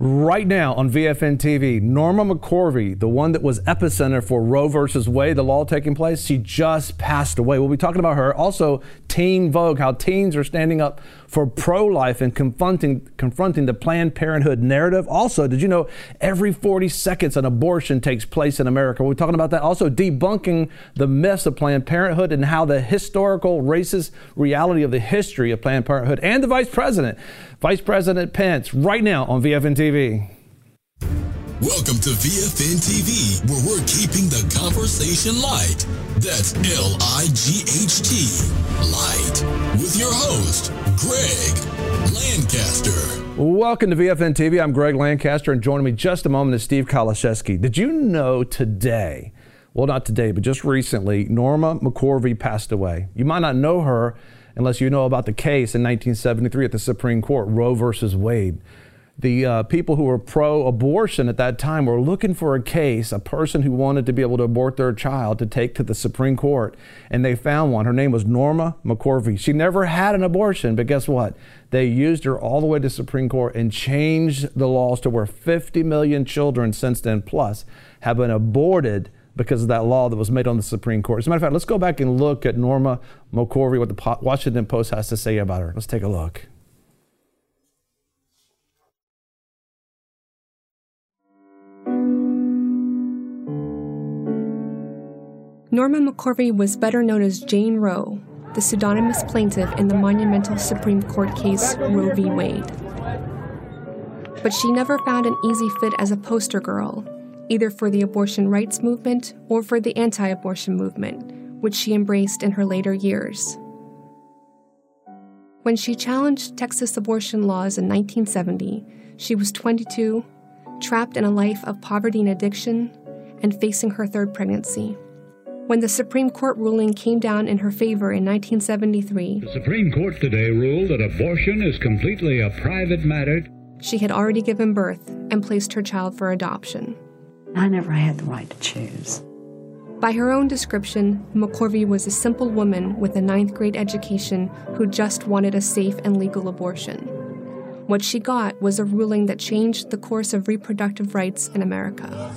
Right now on VFN TV, Norma McCorvey, the one that was epicenter for Roe versus Wade, the law taking place, she just passed away. We'll be talking about her. Also, Teen Vogue, how teens are standing up for pro-life and confronting the Planned Parenthood narrative. Also, did you know every 40 seconds an abortion takes place in America? We're talking about that. Also, debunking the myths of Planned Parenthood and how the historical racist reality of the history of Planned Parenthood and the Vice President Pence, right now on VFN TV. Welcome to VFN TV, where we're keeping the conversation light. That's L-I-G-H-T, light. With your host, Greg Lancaster. Welcome to VFN TV. I'm Greg Lancaster, and joining me just a moment is Steve Kaliszewski. Did you know today, well, not today, but just recently, Norma McCorvey passed away? You might not know her unless you know about the case in 1973 at the Supreme Court, Roe versus Wade. The people who were pro-abortion at that time were looking for a case, a person who wanted to be able to abort their child, to take to the Supreme Court, and they found one. Her name was Norma McCorvey. She never had an abortion, but guess what? They used her all the way to the Supreme Court and changed the laws to where 50 million children since then plus have been aborted because of that law that was made on the Supreme Court. As a matter of fact, let's go back and look at Norma McCorvey, what the Washington Post has to say about her. Let's take a look. Norma McCorvey was better known as Jane Roe, the pseudonymous plaintiff in the monumental Supreme Court case Roe v. Wade. But she never found an easy fit as a poster girl, either for the abortion rights movement or for the anti-abortion movement, which she embraced in her later years. When she challenged Texas abortion laws in 1970, she was 22, trapped in a life of poverty and addiction, and facing her third pregnancy. When the Supreme Court ruling came down in her favor in 1973, the Supreme Court today ruled that abortion is completely a private matter. She had already given birth and placed her child for adoption. I never had the right to choose. By her own description, McCorvey was a simple woman with a 9th grade education who just wanted a safe and legal abortion. What she got was a ruling that changed the course of reproductive rights in America.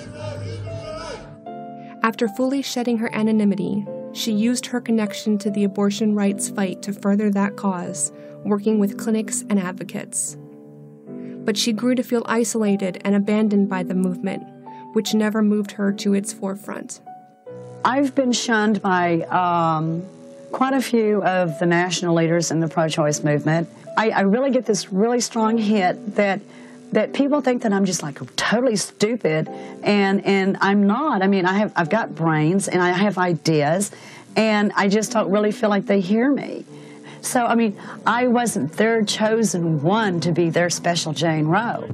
After fully shedding her anonymity, she used her connection to the abortion rights fight to further that cause, working with clinics and advocates. But she grew to feel isolated and abandoned by the movement, which never moved her to its forefront. I've been shunned by quite a few of the national leaders in the pro-choice movement. I really get this really strong hit that people think that I'm just like totally stupid, and I'm not. I mean, I've got brains and I have ideas, and I just don't really feel like they hear me. So, I mean, I wasn't their chosen one to be their special Jane Roe.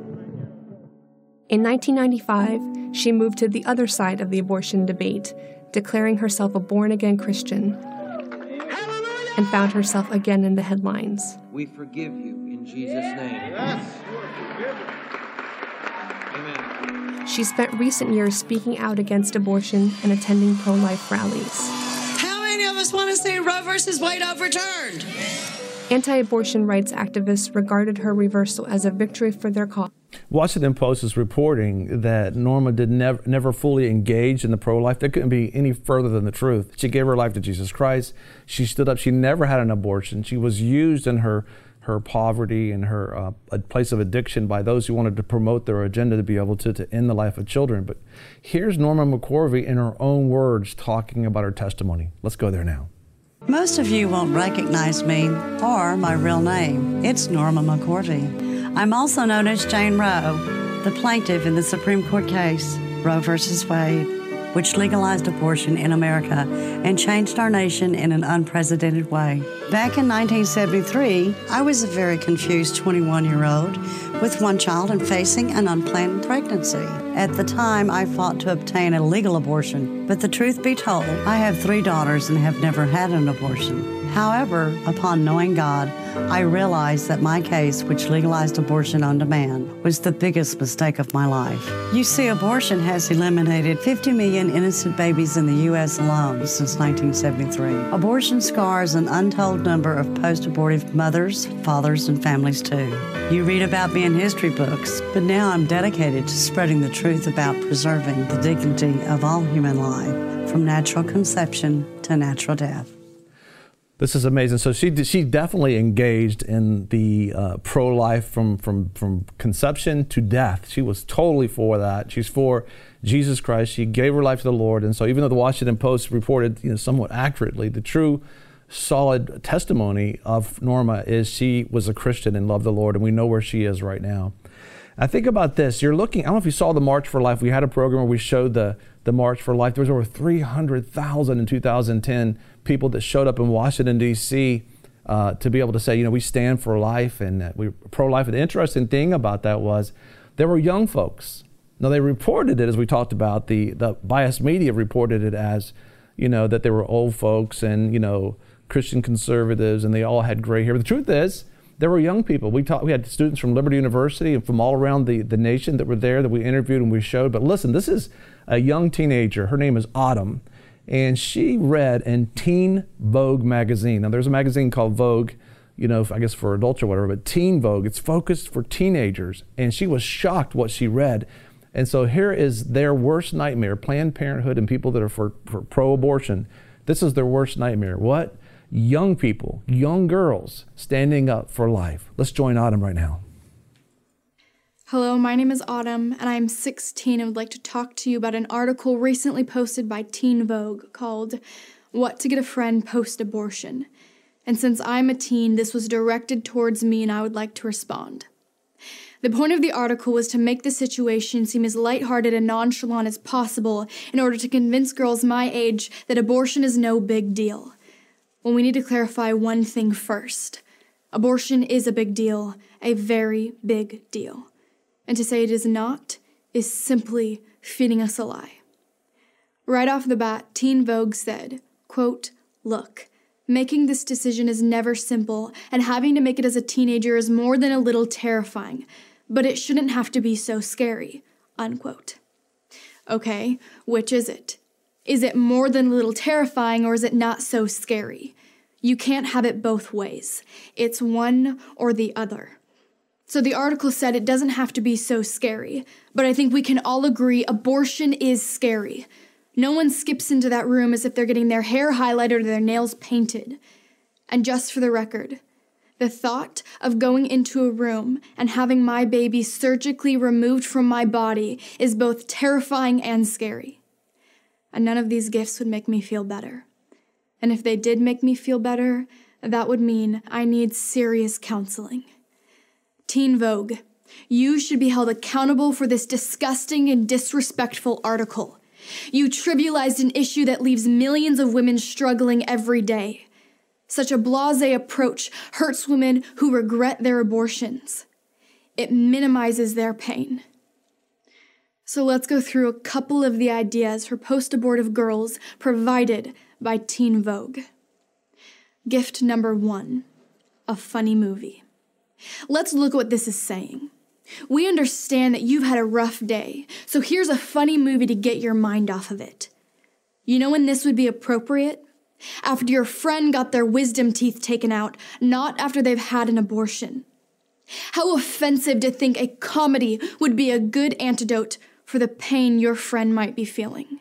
In 1995, she moved to the other side of the abortion debate, declaring herself a born-again Christian, and found herself again in the headlines. We forgive you in Jesus' name. Yes. Amen. She spent recent years speaking out against abortion and attending pro-life rallies. How many of us want to see Roe versus Wade overturned? Anti-abortion rights activists regarded her reversal as a victory for their cause. Washington Post is reporting that Norma did never fully engage in the pro-life. That couldn't be any further than the truth. She gave her life to Jesus Christ. She stood up. She never had an abortion. She was used in her poverty and her a place of addiction by those who wanted to promote their agenda to be able to end the life of children. But here's Norma McCorvey in her own words talking about her testimony. Let's go there now. Most of you won't recognize me or my real name. It's Norma McCorvey. I'm also known as Jane Roe, the plaintiff in the Supreme Court case, Roe versus Wade, which legalized abortion in America and changed our nation in an unprecedented way. Back in 1973, I was a very confused 21-year-old with one child and facing an unplanned pregnancy. At the time, I fought to obtain a legal abortion, but the truth be told, I have 3 daughters and have never had an abortion. However, upon knowing God, I realized that my case, which legalized abortion on demand, was the biggest mistake of my life. You see, abortion has eliminated 50 million innocent babies in the U.S. alone since 1973. Abortion scars an untold number of post-abortive mothers, fathers, and families too. You read about me in history books, but now I'm dedicated to spreading the truth about preserving the dignity of all human life, from natural conception to natural death. This is amazing. So she definitely engaged in the pro-life from conception to death. She was totally for that. She's for Jesus Christ. She gave her life to the Lord. And so even though the Washington Post reported somewhat accurately, the true solid testimony of Norma is she was a Christian and loved the Lord, and we know where she is right now. I think about this. You're looking, I don't know if you saw the March for Life. We had a program where we showed the March for Life. There was over 300,000 in 2010 people that showed up in Washington, D.C. To be able to say, we stand for life and we're pro-life. And the interesting thing about that was there were young folks. Now, they reported it, as we talked about, the biased media reported it as, that they were old folks and, Christian conservatives, and they all had gray hair. But the truth is, there were young people. We had students from Liberty University and from all around the nation that were there that we interviewed and we showed. But listen, this is a young teenager. Her name is Autumn. And she read in Teen Vogue magazine. Now, there's a magazine called Vogue, I guess for adults or whatever, but Teen Vogue, it's focused for teenagers. And she was shocked what she read. And so here is their worst nightmare, Planned Parenthood and people that are for pro-abortion. This is their worst nightmare. What? Young people, young girls standing up for life. Let's join Autumn right now. Hello, my name is Autumn, and I'm 16 and would like to talk to you about an article recently posted by Teen Vogue called What to Get a Friend Post-Abortion. And since I'm a teen, this was directed towards me and I would like to respond. The point of the article was to make the situation seem as lighthearted and nonchalant as possible in order to convince girls my age that abortion is no big deal. Well, we need to clarify one thing first. Abortion is a big deal, a very big deal. And to say it is not is simply feeding us a lie. Right off the bat, Teen Vogue said, quote, "Look, making this decision is never simple, and having to make it as a teenager is more than a little terrifying, but it shouldn't have to be so scary," unquote. Okay, which is it? Is it more than a little terrifying, or is it not so scary? You can't have it both ways. It's one or the other. So the article said it doesn't have to be so scary, but I think we can all agree abortion is scary. No one skips into that room as if they're getting their hair highlighted or their nails painted. And just for the record, the thought of going into a room and having my baby surgically removed from my body is both terrifying and scary. And none of these gifts would make me feel better. And if they did make me feel better, that would mean I need serious counseling. Teen Vogue, you should be held accountable for this disgusting and disrespectful article. You trivialized an issue that leaves millions of women struggling every day. Such a blasé approach hurts women who regret their abortions. It minimizes their pain. So let's go through a couple of the ideas for post-abortive girls provided by Teen Vogue. Gift number 1, a funny movie. Let's look at what this is saying. We understand that you've had a rough day, so here's a funny movie to get your mind off of it. You know when this would be appropriate? After your friend got their wisdom teeth taken out, not after they've had an abortion. How offensive to think a comedy would be a good antidote for the pain your friend might be feeling.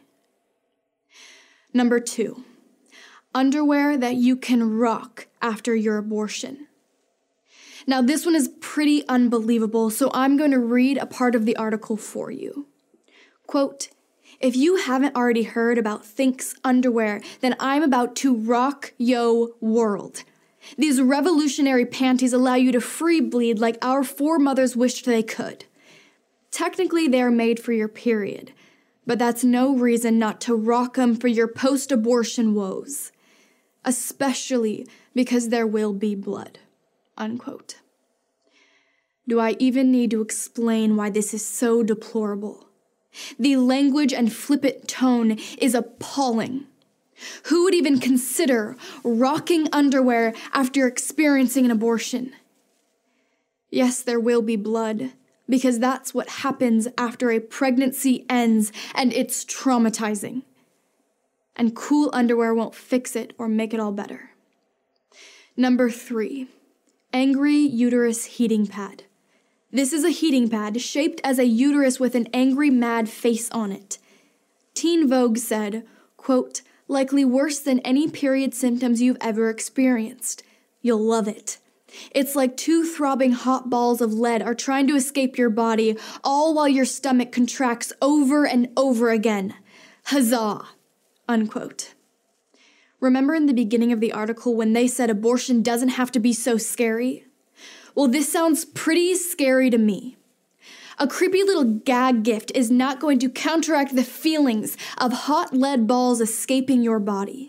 Number 2, underwear that you can rock after your abortion. Now, this one is pretty unbelievable, so I'm going to read a part of the article for you. Quote, "If you haven't already heard about Thinx underwear, then I'm about to rock yo world. These revolutionary panties allow you to free bleed like our foremothers wished they could. Technically, they're made for your period, but that's no reason not to rock them for your post-abortion woes, especially because there will be blood," unquote. Do I even need to explain why this is so deplorable? The language and flippant tone is appalling. Who would even consider rocking underwear after experiencing an abortion? Yes, there will be blood, because that's what happens after a pregnancy ends, and it's traumatizing. And cool underwear won't fix it or make it all better. Number 3, angry uterus heating pad. This is a heating pad shaped as a uterus with an angry, mad face on it. Teen Vogue said, quote, likely worse than any period symptoms you've ever experienced. You'll love it. It's like 2 throbbing hot balls of lead are trying to escape your body, all while your stomach contracts over and over again. Huzzah, unquote. Remember in the beginning of the article when they said abortion doesn't have to be so scary? Well, this sounds pretty scary to me. A creepy little gag gift is not going to counteract the feelings of hot lead balls escaping your body.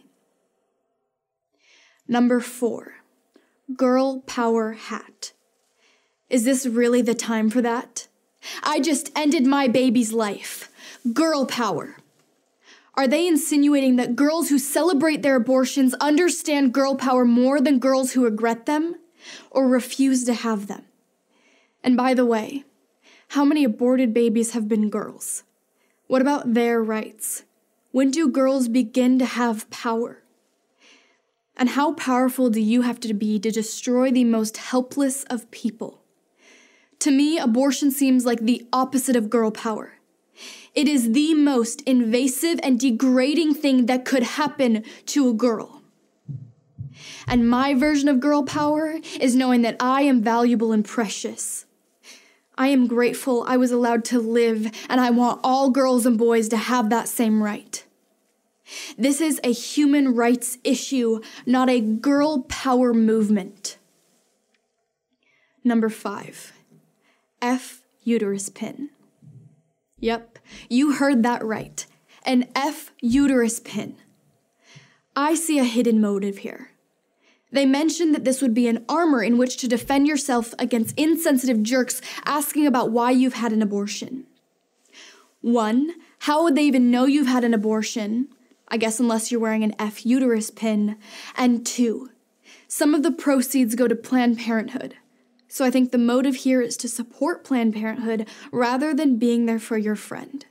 Number 4, girl power hat. Is this really the time for that? I just ended my baby's life. Girl power. Are they insinuating that girls who celebrate their abortions understand girl power more than girls who regret them or refuse to have them? And by the way, how many aborted babies have been girls? What about their rights? When do girls begin to have power? And how powerful do you have to be to destroy the most helpless of people? To me, abortion seems like the opposite of girl power. It is the most invasive and degrading thing that could happen to a girl. And my version of girl power is knowing that I am valuable and precious. I am grateful I was allowed to live, and I want all girls and boys to have that same right. This is a human rights issue, not a girl power movement. Number 5, F uterus pin. Yep, you heard that right. An F uterus pin. I see a hidden motive here. They mentioned that this would be an armor in which to defend yourself against insensitive jerks asking about why you've had an abortion. 1, how would they even know you've had an abortion? I guess unless you're wearing an F uterus pin. And 2, some of the proceeds go to Planned Parenthood. So I think the motive here is to support Planned Parenthood rather than being there for your friend.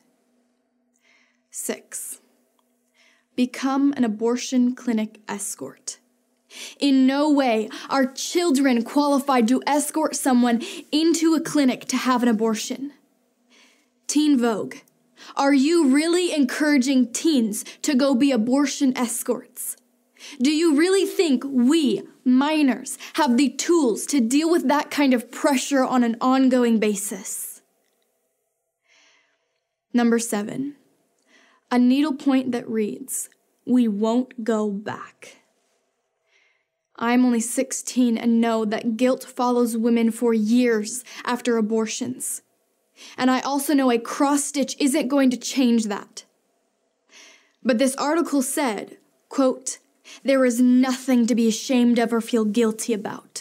6, become an abortion clinic escort. In no way are children qualified to escort someone into a clinic to have an abortion. Teen Vogue, are you really encouraging teens to go be abortion escorts? Do you really think we, minors, have the tools to deal with that kind of pressure on an ongoing basis? Number 7, a needlepoint that reads, "We won't go back." I'm only 16 and know that guilt follows women for years after abortions. And I also know a cross-stitch isn't going to change that. But this article said, quote, "There is nothing to be ashamed of or feel guilty about."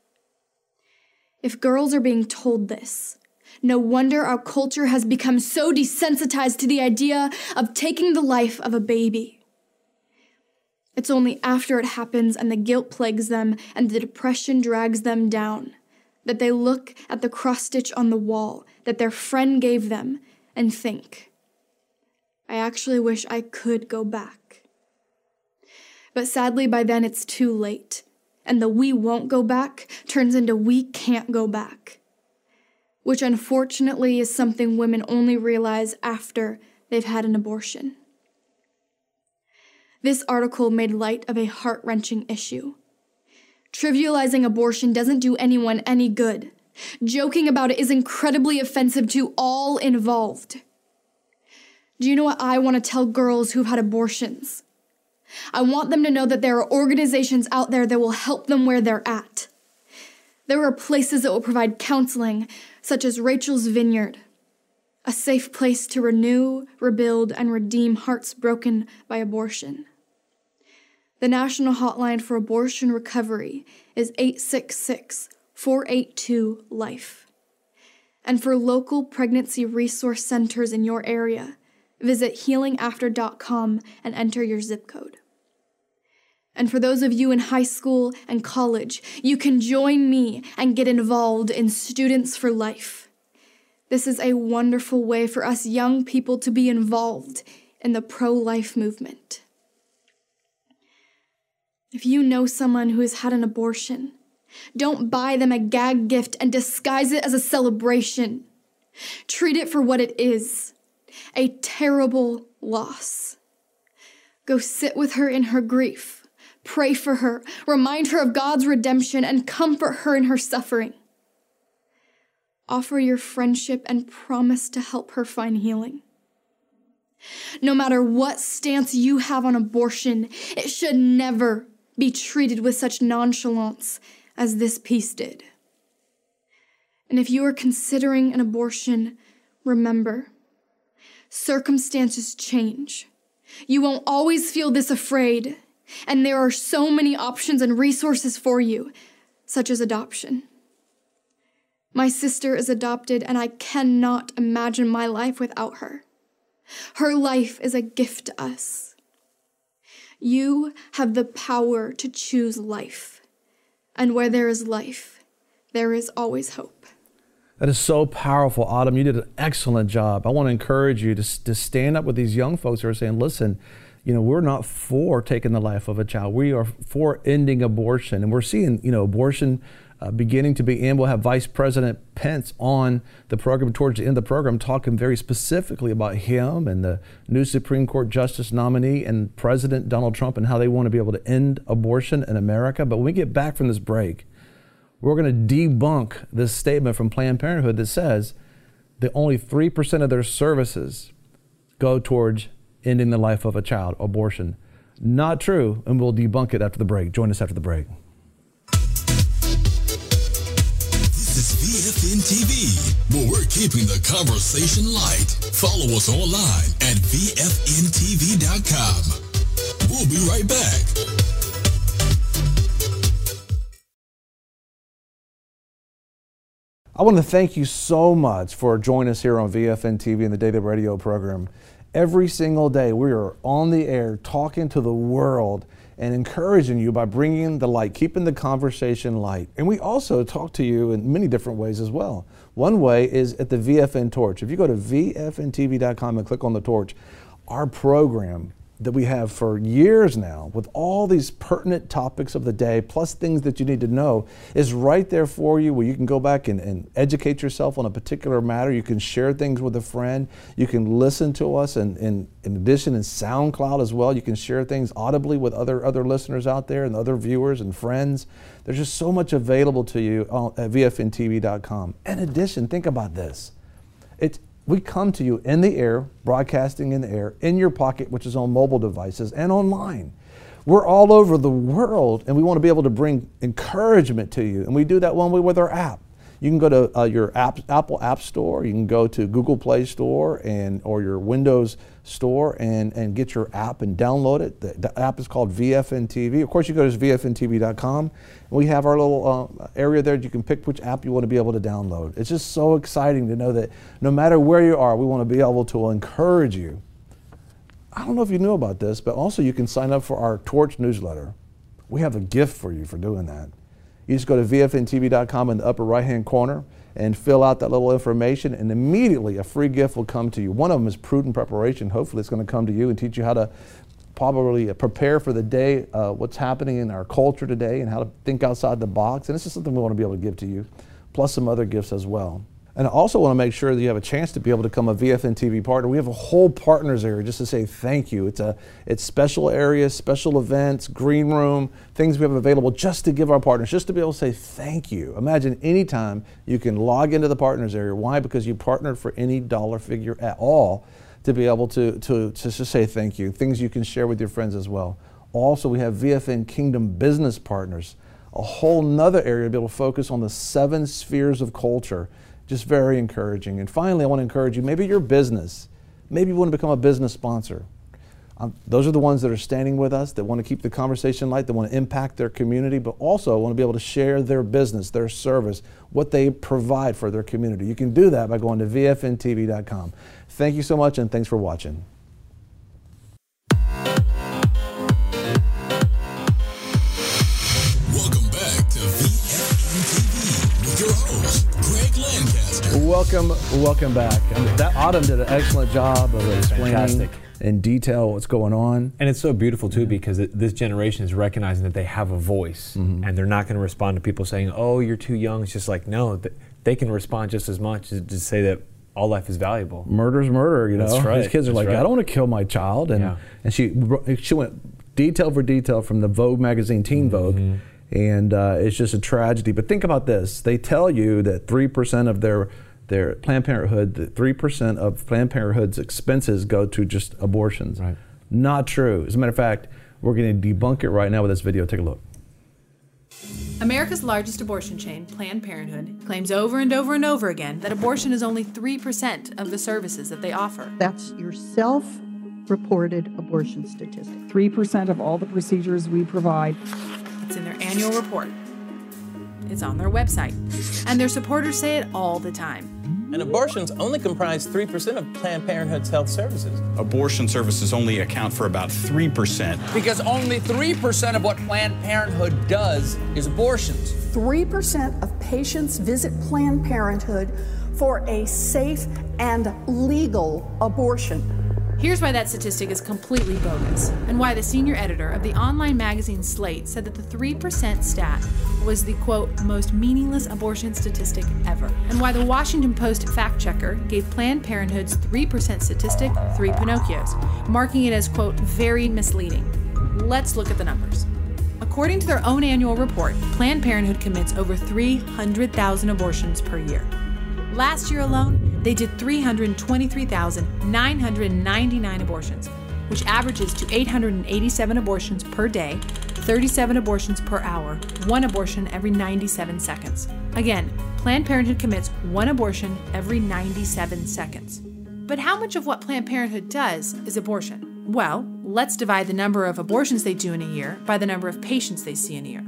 If girls are being told this, no wonder our culture has become so desensitized to the idea of taking the life of a baby. It's only after it happens and the guilt plagues them and the depression drags them down that they look at the cross-stitch on the wall that their friend gave them and think, I actually wish I could go back. But sadly, by then it's too late, and the "we won't go back" turns into "we can't go back," which unfortunately is something women only realize after they've had an abortion. This article made light of a heart-wrenching issue. Trivializing abortion doesn't do anyone any good. Joking about it is incredibly offensive to all involved. Do you know what I want to tell girls who've had abortions? I want them to know that there are organizations out there that will help them where they're at. There are places that will provide counseling, such as Rachel's Vineyard, a safe place to renew, rebuild, and redeem hearts broken by abortion. The national hotline for abortion recovery is 866-482-LIFE. And for local pregnancy resource centers in your area, visit healingafter.com and enter your zip code. And for those of you in high school and college, you can join me and get involved in Students for Life. This is a wonderful way for us young people to be involved in the pro-life movement. If you know someone who has had an abortion, don't buy them a gag gift and disguise it as a celebration. Treat it for what it is, a terrible loss. Go sit with her in her grief, pray for her, remind her of God's redemption, and comfort her in her suffering. Offer your friendship and promise to help her find healing. No matter what stance you have on abortion, it should never be treated with such nonchalance as this piece did. And if you are considering an abortion, remember, circumstances change. You won't always feel this afraid, and there are so many options and resources for you, such as adoption. My sister is adopted, and I cannot imagine my life without her. Her life is a gift to us. You have the power to choose life. And where there is life, there is always hope. That is so powerful, Autumn. You did an excellent job. I want to encourage you to stand up with these young folks who are saying, listen, we're not for taking the life of a child. We are for ending abortion. And we're seeing, abortion beginning to be in. We'll have Vice President Pence on the program towards the end of the program, talking very specifically about him and the new Supreme Court Justice nominee and President Donald Trump and how they want to be able to end abortion in America. But when we get back from this break, we're going to debunk this statement from Planned Parenthood that says that only 3% of their services go towards ending the life of a child, abortion. Not true, and we'll debunk it after the break. Join us after the break. This is VFN TV, where we're keeping the conversation light. Follow us online at VFNTV.com. We'll be right back. I want to thank you so much for joining us here on VFN TV and the Daily Radio program. Every single day we are on the air talking to the world and encouraging you by bringing the light, keeping the conversation light. And we also talk to you in many different ways as well. One way is at the VFN Torch. If you go to VFNTV.com and click on the torch, our program that we have for years now with all these pertinent topics of the day, plus things that you need to know, is right there for you, where you can go back and educate yourself on a particular matter. You can share things with a friend. You can listen to us, and in addition in SoundCloud as well. You can share things audibly with other listeners out there and other viewers and friends. There's just so much available to you at VFNTV.com. In addition, think about this. We come to you in the air, broadcasting in the air, in your pocket, which is on mobile devices, and online. We're all over the world, and we want to be able to bring encouragement to you. And we do that one way with our app. You can go to your Apple App Store. You can go to Google Play Store or your Windows Store and get your app and download it. The app is called VFN TV. Of course, you go to VFNTV.com. And we have our little area there. You can pick which app you want to be able to download. It's just so exciting to know that no matter where you are, we want to be able to encourage you. I don't know if you knew about this, but also you can sign up for our Torch newsletter. We have a gift for you for doing that. You just go to VFNTV.com in the upper right-hand corner and fill out that little information, and immediately a free gift will come to you. One of them is Prudent Preparation. Hopefully it's going to come to you and teach you how to probably prepare for the day, what's happening in our culture today, and how to think outside the box. And this is something we want to be able to give to you, plus some other gifts as well. And I also want to make sure that you have a chance to be able to become a VFN TV partner. We have a whole partners area just to say thank you. It's special areas, special events, green room, things we have available just to give our partners, just to be able to say thank you. Imagine anytime you can log into the partners area. Why? Because you partnered for any dollar figure at all to be able to just say thank you. Things you can share with your friends as well. Also, we have VFN Kingdom Business Partners, a whole nother area to be able to focus on the 7 spheres of culture. Just very encouraging. And finally, I want to encourage you, maybe your business, maybe you want to become a business sponsor. Those are the ones that are standing with us, that want to keep the conversation light, that want to impact their community, but also want to be able to share their business, their service, what they provide for their community. You can do that by going to VFNTV.com. Thank you so much, and thanks for watching. Lancaster. Welcome back. That Autumn did an excellent job of explaining in detail what's going on. And it's so beautiful too, because this generation is recognizing that they have a voice, and they're not going to respond to people saying, "Oh, you're too young." It's just like, no, they can respond just as much to say that all life is valuable. Murder's murder, you know. That's right. These kids are like, I don't want to kill my child, and she went detail for detail from the Vogue magazine, Teen Vogue, and it's just a tragedy. But think about this: they tell you that 3% of their Planned Parenthood, 3% of Planned Parenthood's expenses go to just abortions. Right. Not true. As a matter of fact, we're going to debunk it right now with this video. Take a look. America's largest abortion chain, Planned Parenthood, claims over and over and over again that abortion is only 3% of the services that they offer. That's your self-reported abortion statistic. 3% of all the procedures we provide. It's in their annual report. It's on their website. And their supporters say it all the time. And abortions only comprise 3% of Planned Parenthood's health services. Abortion services only account for about 3%. Because only 3% of what Planned Parenthood does is abortions. 3% of patients visit Planned Parenthood for a safe and legal abortion. Here's why that statistic is completely bogus, and why the senior editor of the online magazine Slate said that the 3% stat was the, quote, most meaningless abortion statistic ever, and why the Washington Post fact checker gave Planned Parenthood's 3% statistic 3 Pinocchios, marking it as, quote, very misleading. Let's look at the numbers. According to their own annual report, Planned Parenthood commits over 300,000 abortions per year. Last year alone, they did 323,999 abortions, which averages to 887 abortions per day, 37 abortions per hour, 1 abortion every 97 seconds. Again, Planned Parenthood commits 1 abortion every 97 seconds. But how much of what Planned Parenthood does is abortion? Well, let's divide the number of abortions they do in a year by the number of patients they see in a year.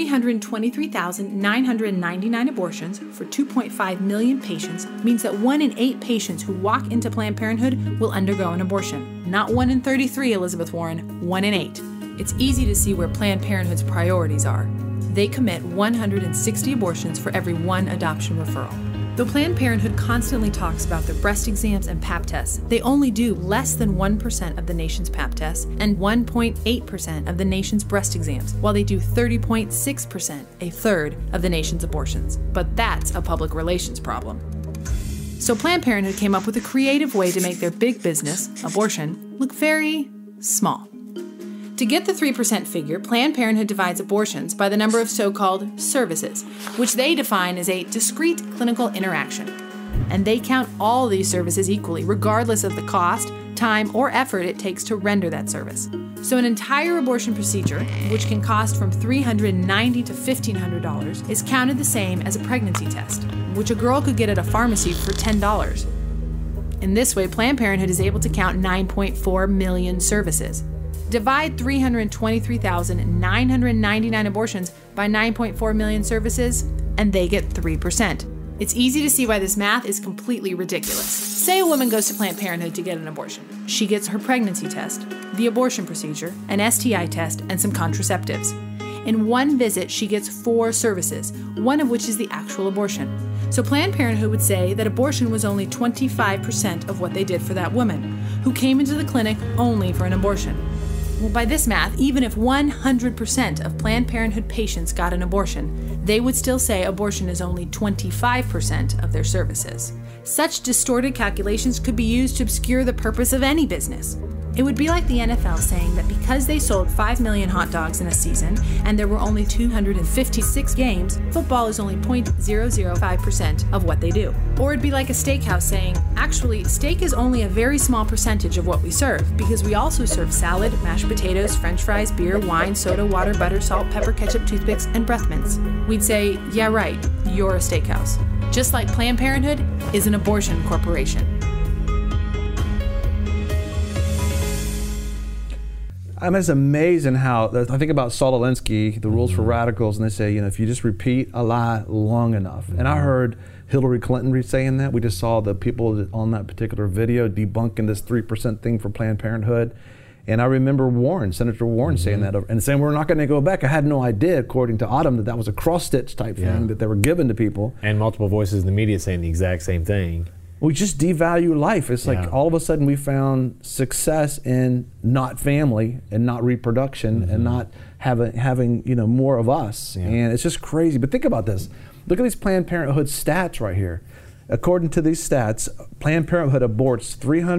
323,999 abortions for 2.5 million patients means that 1 in 8 patients who walk into Planned Parenthood will undergo an abortion. Not 1 in 33, Elizabeth Warren, 1 in 8. It's easy to see where Planned Parenthood's priorities are. They commit 160 abortions for every 1 adoption referral. Though Planned Parenthood constantly talks about their breast exams and Pap tests, they only do less than 1% of the nation's Pap tests and 1.8% of the nation's breast exams, while they do 30.6%, a third of the nation's abortions. But that's a public relations problem. So Planned Parenthood came up with a creative way to make their big business, abortion, look very small. To get the 3% figure, Planned Parenthood divides abortions by the number of so-called services, which they define as a discrete clinical interaction. And they count all these services equally, regardless of the cost, time, or effort it takes to render that service. So an entire abortion procedure, which can cost from $390 to $1,500, is counted the same as a pregnancy test, which a girl could get at a pharmacy for $10. In this way, Planned Parenthood is able to count 9.4 million services. Divide 323,999 abortions by 9.4 million services, and they get 3%. It's easy to see why this math is completely ridiculous. Say a woman goes to Planned Parenthood to get an abortion. She gets her pregnancy test, the abortion procedure, an STI test, and some contraceptives. In one visit, she gets 4 services, one of which is the actual abortion. So Planned Parenthood would say that abortion was only 25% of what they did for that woman, who came into the clinic only for an abortion. Well, by this math, even if 100% of Planned Parenthood patients got an abortion, they would still say abortion is only 25% of their services. Such distorted calculations could be used to obscure the purpose of any business. It would be like the NFL saying that because they sold 5 million hot dogs in a season and there were only 256 games, football is only 0.005% of what they do. Or it'd be like a steakhouse saying, actually, steak is only a very small percentage of what we serve because we also serve salad, mashed potatoes, french fries, beer, wine, soda, water, butter, salt, pepper, ketchup, toothpicks, and breath mints. We'd say, yeah, right, you're a steakhouse. Just like Planned Parenthood is an abortion corporation. I mean, it's amazing how, I think about Saul Alinsky, the rules for radicals, and they say, you know, if you just repeat a lie long enough. And I heard Hillary Clinton saying that. We just saw the people on that particular video debunking this 3% thing for Planned Parenthood. And I remember Senator Warren saying that, and saying we're not going to go back. I had no idea, according to Autumn, that was a cross-stitch type thing that they were given to people. And multiple voices in the media saying the exact same thing. We just devalue life. It's like all of a sudden we found success in not family and not reproduction and not having more of us. And it's just crazy. But think about this. Look at these Planned Parenthood stats right here. According to these stats, Planned Parenthood aborts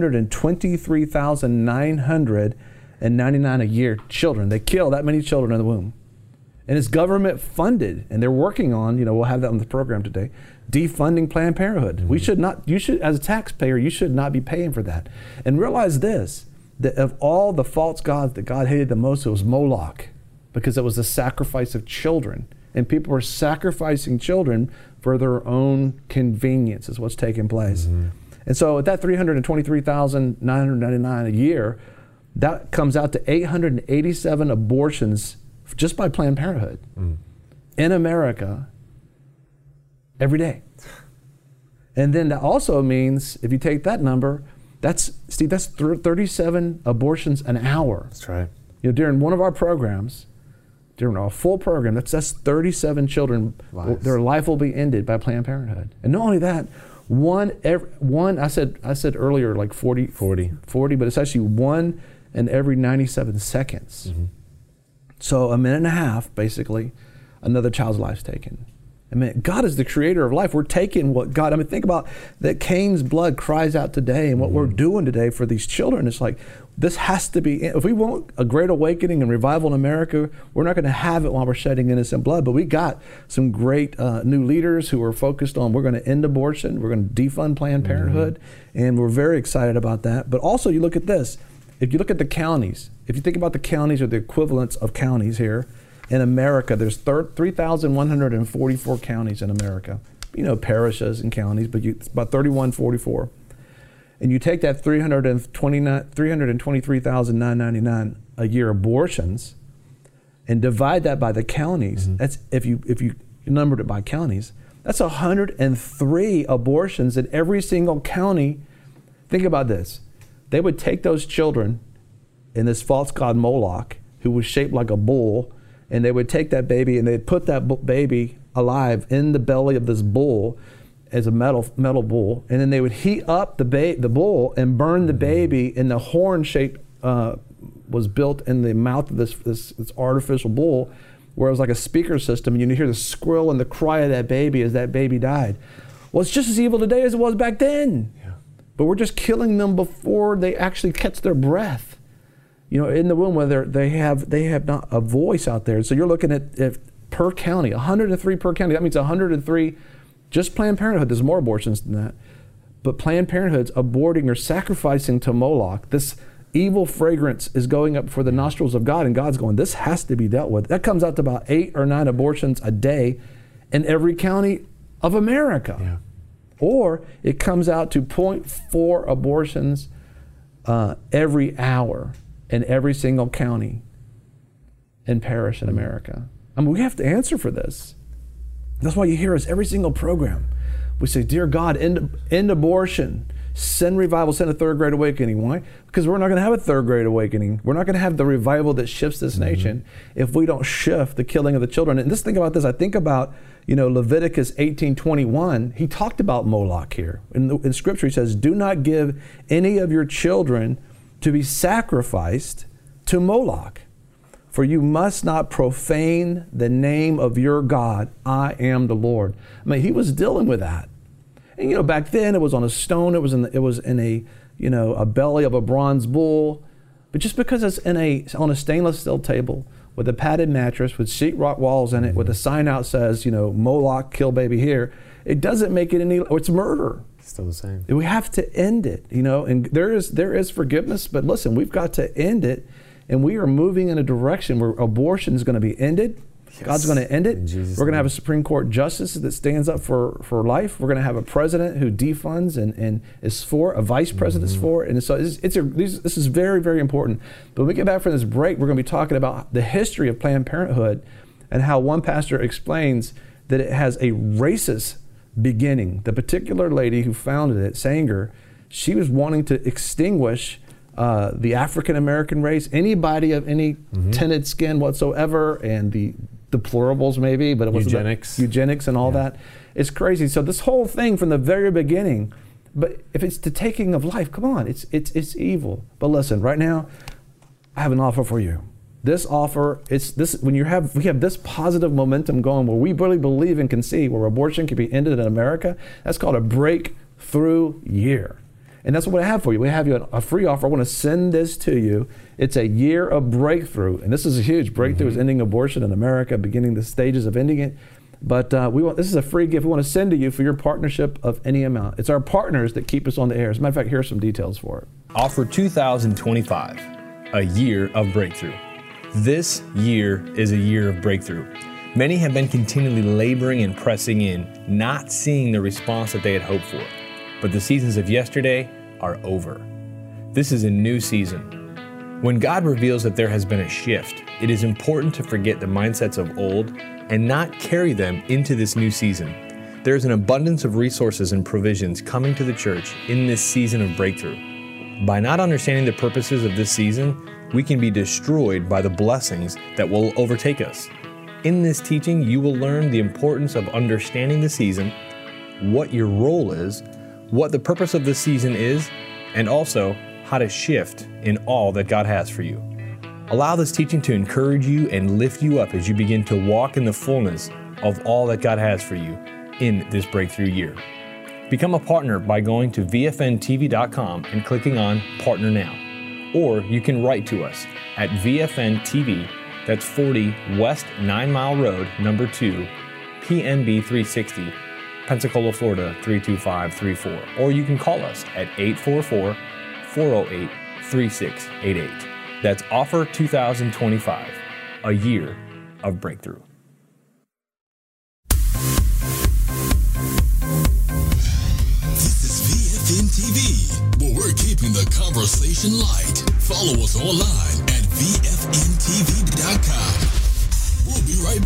323,999 a year children. They kill that many children in the womb. And it's government funded, and they're working on, we'll have that on the program today, defunding Planned Parenthood. We should not, as a taxpayer, you should not be paying for that. And realize this, that of all the false gods that God hated the most, it was Moloch, because it was the sacrifice of children. And people were sacrificing children for their own convenience is what's taking place. And so at that 323,999 a year, that comes out to 887 abortions just by Planned Parenthood in America every day. And then that also means, if you take that number, that's 37 abortions an hour. That's right. During one of our programs, during a full program, that's 37 children, their life will be ended by Planned Parenthood. And not only that, I said earlier like 40, but it's actually 1 in every 97 seconds. So a minute and a half, basically, another child's life's taken. I mean, God is the creator of life. We're taking what God, think about that Cain's blood cries out today, and what we're doing today for these children. It's like, this has to be, if we want a great awakening and revival in America, we're not going to have it while we're shedding innocent blood. But we got some great new leaders who are focused on, we're going to end abortion, we're going to defund Planned Parenthood, and we're very excited about that. But also, you look at this, if you look at the counties, if you think about the counties or the equivalents of counties here, in America, there's 3,144 counties in America. Parishes and counties, but it's about 3,144. And you take that 323,999 a year abortions and divide that by the counties. That's if you numbered it by counties, that's 103 abortions in every single county. Think about this. They would take those children in this false god Moloch, who was shaped like a bull, and they would take that baby and they'd put that baby alive in the belly of this bull as a metal bull, and then they would heat up the bull and burn the baby, and the horn shape was built in the mouth of this artificial bull, where it was like a speaker system, and you hear the squeal and the cry of that baby as that baby died. Well, it's just as evil today as it was back then. But we're just killing them before they actually catch their breath. In the womb, where they have not a voice out there. So you're looking at per county, 103 per county. That means 103, just Planned Parenthood. There's more abortions than that. But Planned Parenthood's aborting or sacrificing to Moloch. This evil fragrance is going up for the nostrils of God, and God's going, this has to be dealt with. That comes out to about 8 or 9 abortions a day in every county of America. Or it comes out to 0.4 abortions every hour in every single county and parish in America. We have to answer for this. That's why you hear us every single program. We say, dear God, end abortion, send revival, send a third great awakening. Why? Because we're not going to have a third great awakening. We're not going to have the revival that shifts this nation if we don't shift the killing of the children. And just think about this. I think about, Leviticus 18:21. He talked about Moloch here. In Scripture, he says, do not give any of your children to be sacrificed to Moloch, for you must not profane the name of your God. I am the Lord. He was dealing with that. And back then it was on a stone. It was in a belly of a bronze bull. But just because it's on a stainless steel table with a padded mattress with sheetrock walls in it, with a sign out says, Moloch, kill baby here, it doesn't make it it's murder. Still the same. We have to end it, and there is forgiveness, but listen, we've got to end it, and we are moving in a direction where abortion is going to be ended. Yes. God's going to end it. We're going to have a Supreme Court justice that stands up for life. We're going to have a president who defunds and is for, a vice president is for, and so this is very, very important. But when we get back from this break, we're going to be talking about the history of Planned Parenthood and how one pastor explains that it has a racist beginning. The particular lady who founded it, Sanger, she was wanting to extinguish the African American race, anybody of any tinted skin whatsoever, and the deplorables maybe, but it was eugenics and all that. It's crazy. So this whole thing from the very beginning, but if it's the taking of life, come on, it's evil. But listen, right now, I have an offer for you. This offer, it's this when we have this positive momentum going where we really believe and can see where abortion can be ended in America. That's called a breakthrough year. And that's what I have for you. We have you a free offer. I want to send this to you. It's a year of breakthrough. And this is a huge breakthrough. Is ending abortion in America, beginning the stages of ending it. But this is a free gift we want to send to you for your partnership of any amount. It's our partners that keep us on the air. As a matter of fact, here are some details for it. Offer 2025, a year of breakthrough. This year is a year of breakthrough. Many have been continually laboring and pressing in, not seeing the response that they had hoped for. But the seasons of yesterday are over. This is a new season. When God reveals that there has been a shift, it is important to forget the mindsets of old and not carry them into this new season. There is an abundance of resources and provisions coming to the church in this season of breakthrough. By not understanding the purposes of this season, we can be destroyed by the blessings that will overtake us. In this teaching, you will learn the importance of understanding the season, what your role is, what the purpose of the season is, and also how to shift in all that God has for you. Allow this teaching to encourage you and lift you up as you begin to walk in the fullness of all that God has for you in this breakthrough year. Become a partner by going to vfntv.com and clicking on Partner Now. Or you can write to us at VFN TV, that's 40 West 9 Mile Road, number 2, PNB 360, Pensacola, Florida 32534. Or you can call us at 844-408-3688. That's Offer 2025, a year of breakthrough. TV, where we're keeping the conversation light. Follow us online at vfntv.com. We'll be right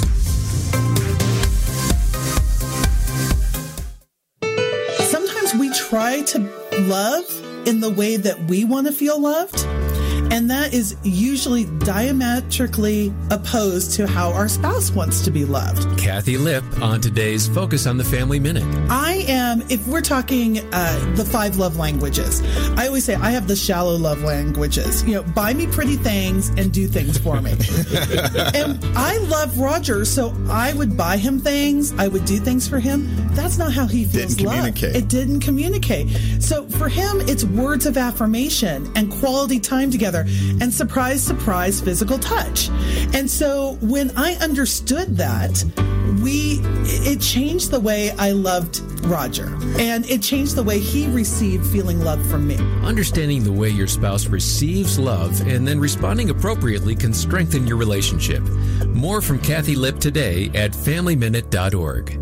back. Sometimes we try to love in the way that we want to feel loved, and that is usually diametrically opposed to how our spouse wants to be loved. Kathy Lipp on today's Focus on the Family Minute. If we're talking the 5 love languages, I always say I have the shallow love languages. Buy me pretty things and do things for me. And I love Roger, so I would buy him things. I would do things for him. That's not how he feels loved. It didn't communicate. So for him, it's words of affirmation and quality time together and surprise, surprise, physical touch. And so when I understood that, it changed the way I loved Roger, and it changed the way he received feeling love from me. Understanding the way your spouse receives love and then responding appropriately can strengthen your relationship. More from Kathy Lipp today at FamilyMinute.org.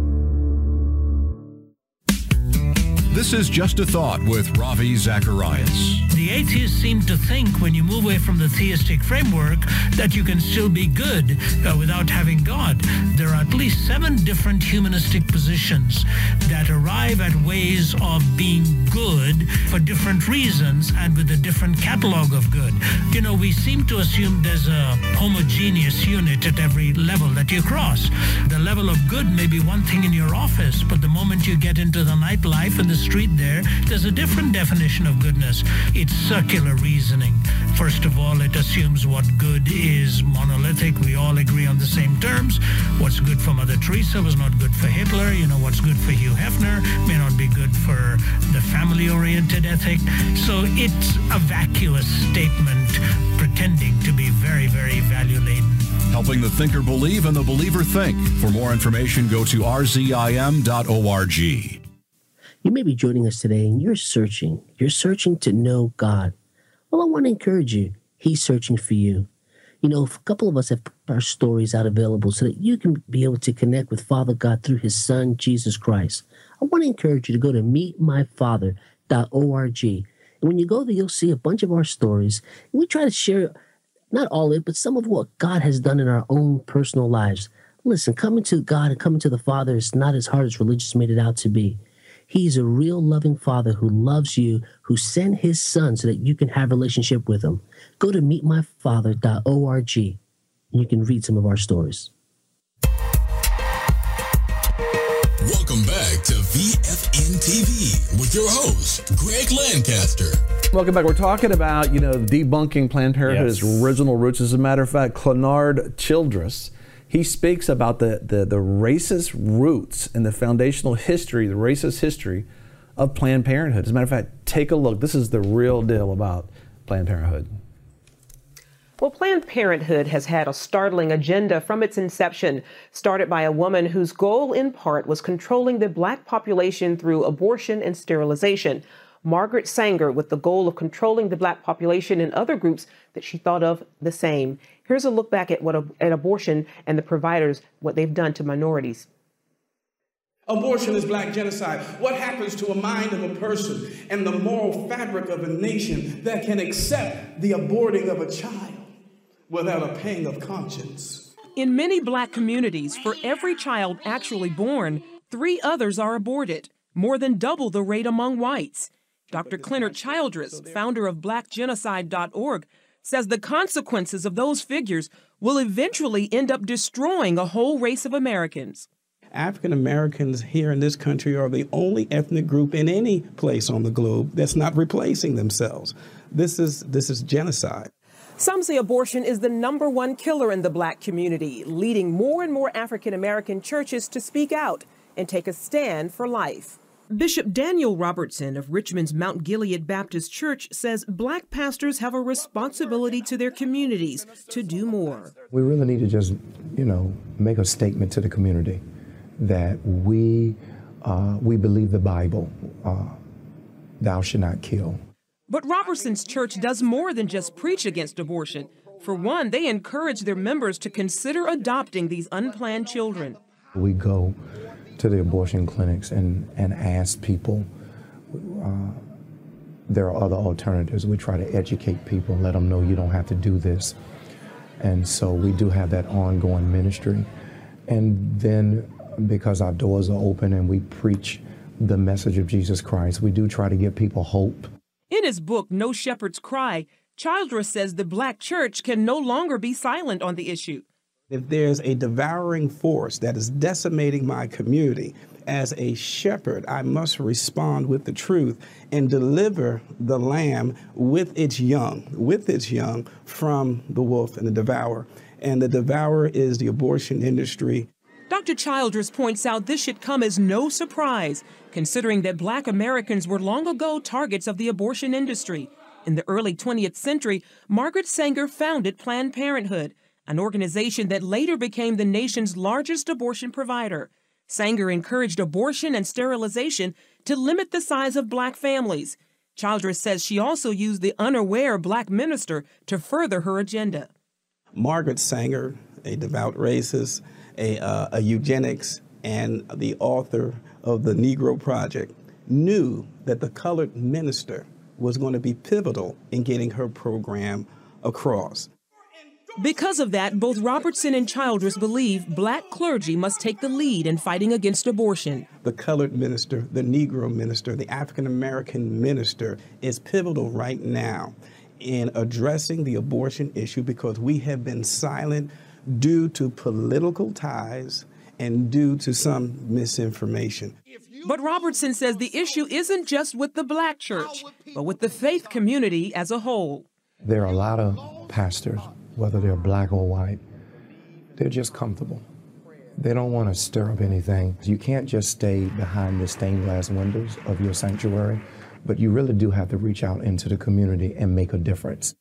This is Just a Thought with Ravi Zacharias. The atheists seem to think when you move away from the theistic framework that you can still be good without having God. There are at least 7 different humanistic positions that arrive at ways of being good for different reasons and with a different catalog of good. We seem to assume there's a homogeneous unit at every level that you cross. The level of good may be one thing in your office, but the moment you get into the nightlife and the street there's a different definition of goodness. It's circular reasoning. First of all, it assumes what good is monolithic. We all agree on the same terms. What's good for Mother Teresa was not good for Hitler. What's good for Hugh Hefner may not be good for the family-oriented ethic. So it's a vacuous statement pretending to be very, very value-laden. Helping the thinker believe and the believer think. For more information, go to rzim.org. You may be joining us today and you're searching to know God. Well, I want to encourage you. He's searching for you. A couple of us have put our stories out available so that you can be able to connect with Father God through his son, Jesus Christ. I want to encourage you to go to meetmyfather.org. And when you go there, you'll see a bunch of our stories. And we try to share, not all of it, but some of what God has done in our own personal lives. Listen, coming to God and coming to the Father is not as hard as religious made it out to be. He's a real loving Father who loves you, who sent his Son so that you can have a relationship with him. Go to meetmyfather.org and you can read some of our stories. Welcome back to VFN TV with your host, Greg Lancaster. Welcome back. We're talking about, debunking Planned Parenthood's original roots. As a matter of fact, Clenard Childress, he speaks about the racist roots and the foundational history, the racist history of Planned Parenthood. As a matter of fact, take a look. This is the real deal about Planned Parenthood. Well, Planned Parenthood has had a startling agenda from its inception, started by a woman whose goal in part was controlling the Black population through abortion and sterilization. Margaret Sanger, with the goal of controlling the Black population and other groups that she thought of the same. Here's a look back at at abortion and the providers, what they've done to minorities. Abortion is Black genocide. What happens to a mind of a person and the moral fabric of a nation that can accept the aborting of a child without a pang of conscience? In many Black communities, for every child actually born, 3 others are aborted, more than double the rate among whites. Dr. Clenard Childress, founder of BlackGenocide.org, says the consequences of those figures will eventually end up destroying a whole race of Americans. African Americans here in this country are the only ethnic group in any place on the globe that's not replacing themselves. This is genocide. Some say abortion is the #1 killer in the Black community, leading more and more African American churches to speak out and take a stand for life. Bishop Daniel Robertson of Richmond's Mount Gilead Baptist Church says Black pastors have a responsibility to their communities to do more. We really need to just, make a statement to the community that we believe the Bible, thou shalt not kill. But Robertson's church does more than just preach against abortion. For one, they encourage their members to consider adopting these unplanned children. We go to the abortion clinics and ask people, there are other alternatives. We try to educate people, let them know you don't have to do this. And so we do have that ongoing ministry. And then because our doors are open and we preach the message of Jesus Christ, we do try to give people hope. In his book, No Shepherd's Cry, Childress says the Black church can no longer be silent on the issue. If there's a devouring force that is decimating my community, as a shepherd, I must respond with the truth and deliver the lamb with its young from the wolf and the devourer. And the devourer is the abortion industry. Dr. Childress points out this should come as no surprise, considering that Black Americans were long ago targets of the abortion industry. In the early 20th century, Margaret Sanger founded Planned Parenthood, an organization that later became the nation's largest abortion provider. Sanger encouraged abortion and sterilization to limit the size of Black families. Childress says she also used the unaware Black minister to further her agenda. Margaret Sanger, a devout racist, a eugenics, and the author of the Negro Project, knew that the colored minister was going to be pivotal in getting her program across. Because of that, both Robertson and Childress believe Black clergy must take the lead in fighting against abortion. The colored minister, the Negro minister, the African American minister is pivotal right now in addressing the abortion issue because we have been silent due to political ties and due to some misinformation. But Robertson says the issue isn't just with the Black church, but with the faith community as a whole. There are a lot of pastors, whether they're Black or white, they're just comfortable. They don't want to stir up anything. You can't just stay behind the stained glass windows of your sanctuary, but you really do have to reach out into the community and make a difference.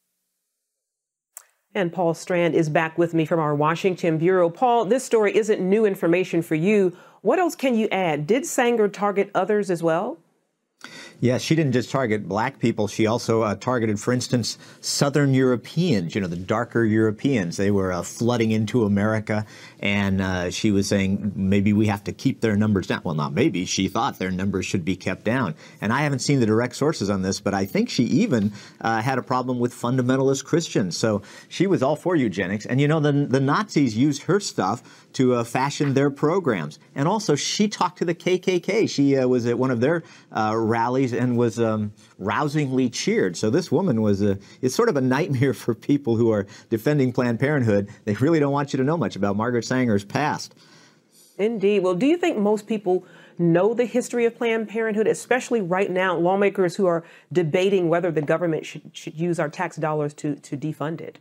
And Paul Strand is back with me from our Washington Bureau. Paul, this story isn't new information for you. What else can you add? Did Sanger target others as well? Yeah, she didn't just target black people. She also targeted, for instance, Southern Europeans, the darker Europeans. They were flooding into America, and she was saying maybe we have to keep their numbers down. Well, not maybe. She thought their numbers should be kept down. And I haven't seen the direct sources on this, but I think she even had a problem with fundamentalist Christians. So she was all for eugenics. And, the Nazis used her stuff to fashion their programs. And also, she talked to the KKK. She was at one of their rallies and was rousingly cheered. So this woman is sort of a nightmare for people who are defending Planned Parenthood. They really don't want you to know much about Margaret Sanger's past. Indeed. Well, do you think most people know the history of Planned Parenthood, especially right now, lawmakers who are debating whether the government should use our tax dollars to defund it?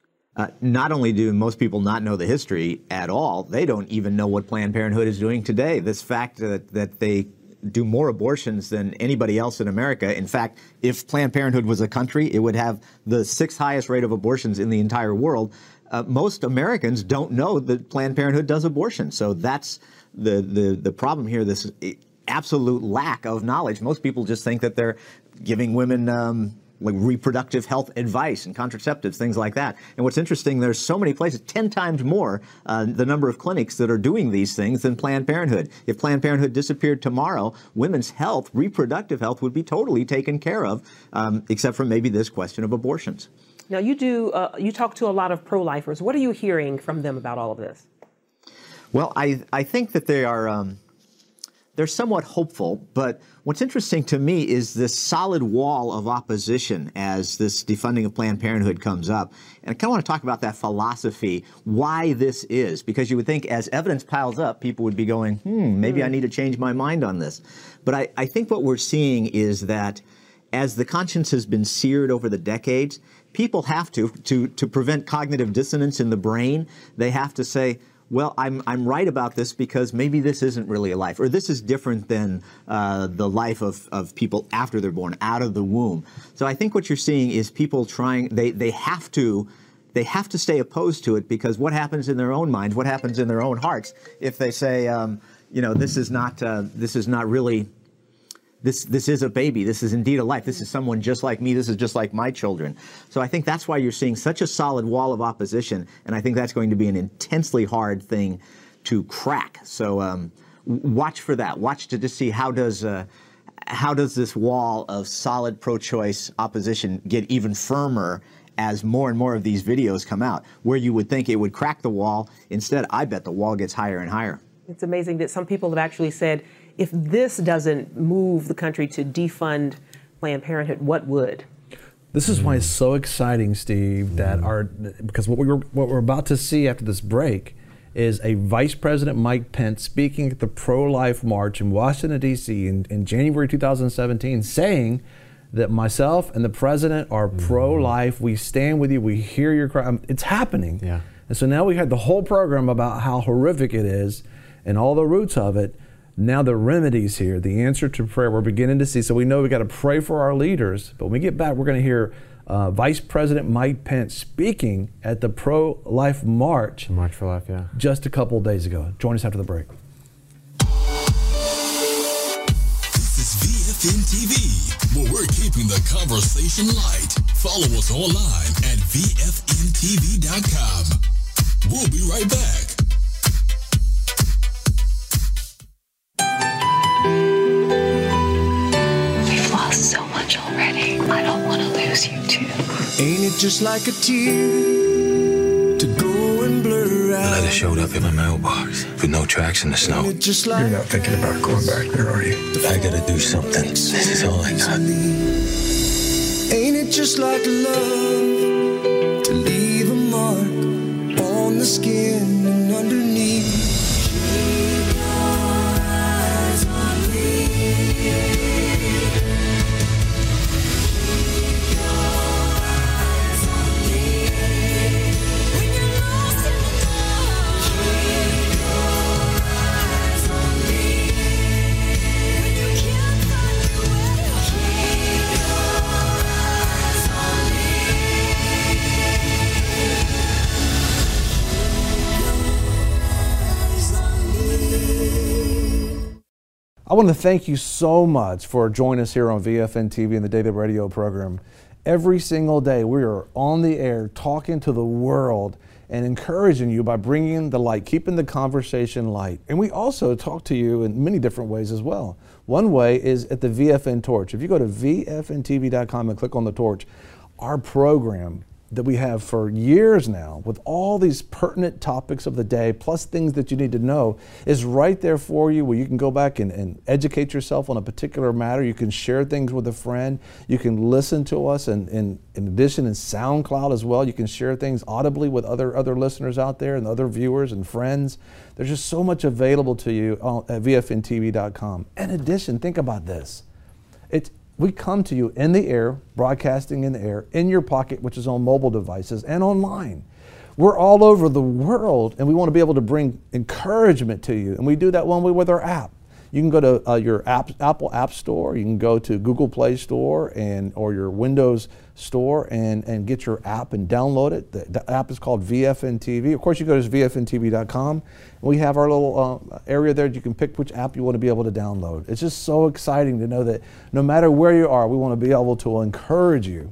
Not only do most people not know the history at all, they don't even know what Planned Parenthood is doing today. This fact that they do more abortions than anybody else in America. In fact, if Planned Parenthood was a country, it would have the 6th highest rate of abortions in the entire world. Most Americans don't know that Planned Parenthood does abortion. So that's the problem here, this absolute lack of knowledge. Most people just think that they're giving women like reproductive health advice and contraceptives, things like that. And what's interesting, there's so many places, 10 times more the number of clinics that are doing these things than Planned Parenthood. If Planned Parenthood disappeared tomorrow, women's health, reproductive health, would be totally taken care of, except for maybe this question of abortions. Now, you talk to a lot of pro-lifers. What are you hearing from them about all of this? Well, I think that they are they're somewhat hopeful, but what's interesting to me is this solid wall of opposition as this defunding of Planned Parenthood comes up. And I kind of want to talk about that philosophy, why this is, because you would think as evidence piles up, people would be going, maybe I need to change my mind on this. But I think what we're seeing is that as the conscience has been seared over the decades, people have to prevent cognitive dissonance in the brain, they have to say, well, I'm right about this because maybe this isn't really a life, or this is different than the life of people after they're born, out of the womb. So I think what you're seeing is people trying, they have to stay opposed to it, because what happens in their own minds, what happens in their own hearts, if they say, this is not really, this is a baby, this is indeed a life, this is someone just like me, this is just like my children. So I think that's why you're seeing such a solid wall of opposition, and I think that's going to be an intensely hard thing to crack. So watch for that. Watch to just see how does this wall of solid pro-choice opposition get even firmer as more and more of these videos come out. Where you would think it would crack the wall, instead I bet the wall gets higher and higher. It's amazing that some people have actually said, if this doesn't move the country to defund Planned Parenthood, what would? This is why it's so exciting, Steve, that because what we're about to see after this break is a Vice President Mike Pence speaking at the pro-life march in Washington, D.C. in January 2017, saying that myself and the president are pro-life. We stand with you. We hear your cry. It's happening. Yeah. And so now we had the whole program about how horrific it is and all the roots of it. Now the remedies here, the answer to prayer, we're beginning to see. So we know we got to pray for our leaders. But when we get back, we're going to hear Vice President Mike Pence speaking at the pro-life march. March for Life, yeah. Just a couple of days ago. Join us after the break. This is VFN TV, where we're keeping the conversation light. Follow us online at VFNTV.com. We'll be right back. So much already. I don't want to lose you too. Ain't it just like a tear to go and blur out? A letter showed up in my mailbox with no tracks in the snow. Ain't it just like you're not thinking about going back there, are you? I gotta do something. This is all I got. Ain't it just like love to leave a mark on the skin and underneath? Keep your eyes on me. I want to thank you so much for joining us here on VFN TV and the Daily Radio program. Every single day we are on the air talking to the world and encouraging you by bringing the light, keeping the conversation light. And we also talk to you in many different ways as well. One way is at the VFN Torch. If you go to VFNTV.com and click on the torch, our program that we have for years now with all these pertinent topics of the day, plus things that you need to know, is right there for you, where you can go back and educate yourself on a particular matter. You can share things with a friend. You can listen to us, and in addition, in SoundCloud as well. You can share things audibly with other listeners out there and other viewers and friends. There's just so much available to you at VFNTV.com. In addition, think about this. We come to you in the air, broadcasting in the air, in your pocket, which is on mobile devices, and online. We're all over the world, and we want to be able to bring encouragement to you. And we do that one way with our app. You can go to your Apple App Store, you can go to Google Play Store or your Windows Store and get your app and download it. The app is called VFN TV. Of course, you go to VFNTV.com. We have our little area there that you can pick which app you want to be able to download. It's just so exciting to know that no matter where you are, we want to be able to encourage you.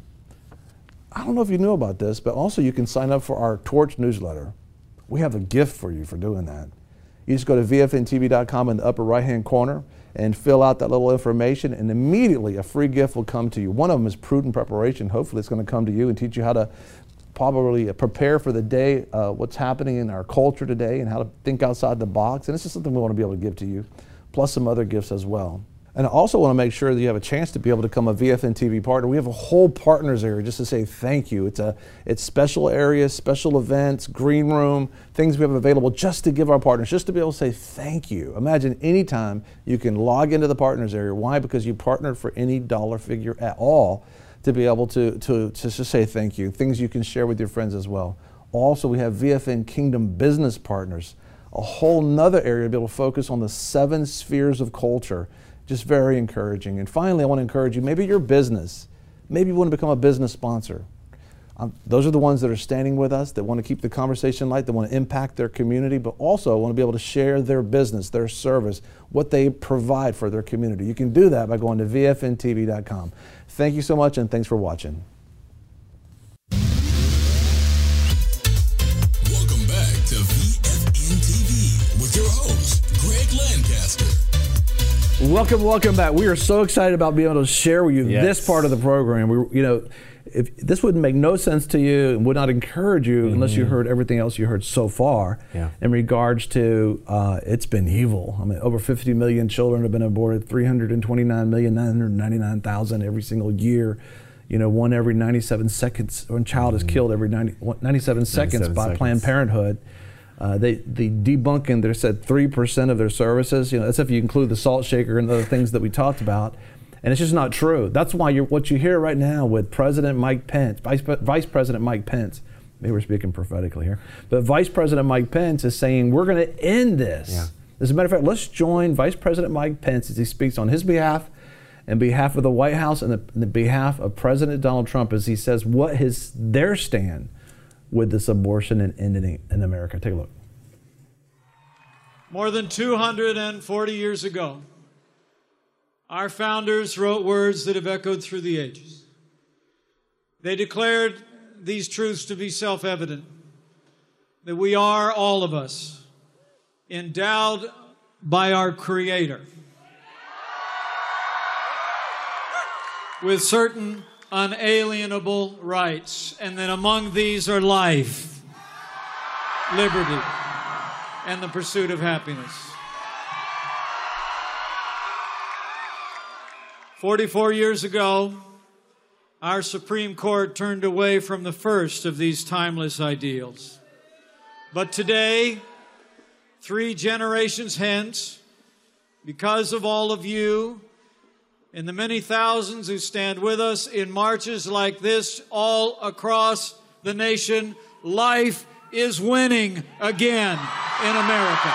I don't know if you knew about this, but also you can sign up for our Torch newsletter. We have a gift for you for doing that. You just go to VFNTV.com in the upper right-hand corner and fill out that little information, and immediately a free gift will come to you. One of them is Prudent Preparation. Hopefully it's going to come to you and teach you how to probably prepare for the day, what's happening in our culture today, and how to think outside the box. And it's just something we want to be able to give to you, plus some other gifts as well. And I also want to make sure that you have a chance to be able to become a VFN TV partner. We have a whole partners area just to say thank you. It's special areas, special events, green room, things we have available just to give our partners, just to be able to say thank you. Imagine anytime you can log into the partners area. Why? Because you partnered for any dollar figure at all to be able to just say thank you. Things you can share with your friends as well. Also, we have VFN Kingdom Business Partners, a whole nother area to be able to focus on the 7 spheres of culture. Just very encouraging. And finally, I want to encourage you, maybe your business, maybe you want to become a business sponsor. Those are the ones that are standing with us, that want to keep the conversation light, that want to impact their community, but also want to be able to share their business, their service, what they provide for their community. You can do that by going to VFNTV.com. Thank you so much, and thanks for watching. Welcome back to VFN TV with your host, Greg Lancaster. Welcome back. We are so excited about being able to share with you this part of the program. If this would make no sense to you and would not encourage you unless you heard everything else you heard so far in regards to it's been evil. I mean, over 50 million children have been aborted, 329,999,000 every single year. One every 97 seconds. One child is killed every 97 seconds by Planned Parenthood. They debunking, they said 3% of their services. That's if you include the salt shaker and other things that we talked about. And it's just not true. That's why what you hear right now with President Mike Pence, Vice President Mike Pence, maybe we're speaking prophetically here, but Vice President Mike Pence is saying we're going to end this. Yeah. As a matter of fact, let's join Vice President Mike Pence as he speaks on his behalf and behalf of the White House and the behalf of President Donald Trump as he says what their stand with this abortion and ending in America. Take a look. More than 240 years ago, our founders wrote words that have echoed through the ages. They declared these truths to be self-evident, that we are, all of us, endowed by our Creator with certain unalienable rights, and that among these are life, liberty, and the pursuit of happiness. 44 years ago, our Supreme Court turned away from the first of these timeless ideals. But today, 3 generations hence, because of all of you and the many thousands who stand with us in marches like this all across the nation, life is winning again in America.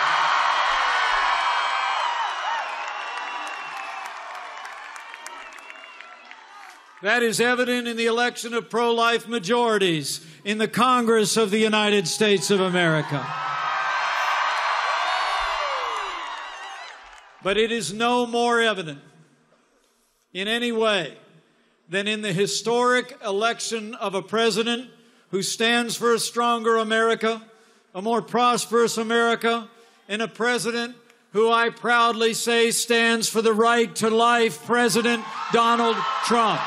That is evident in the election of pro-life majorities in the Congress of the United States of America. But it is no more evident in any way than in the historic election of a president who stands for a stronger America, a more prosperous America, and a president who I proudly say stands for the right to life, President Donald Trump.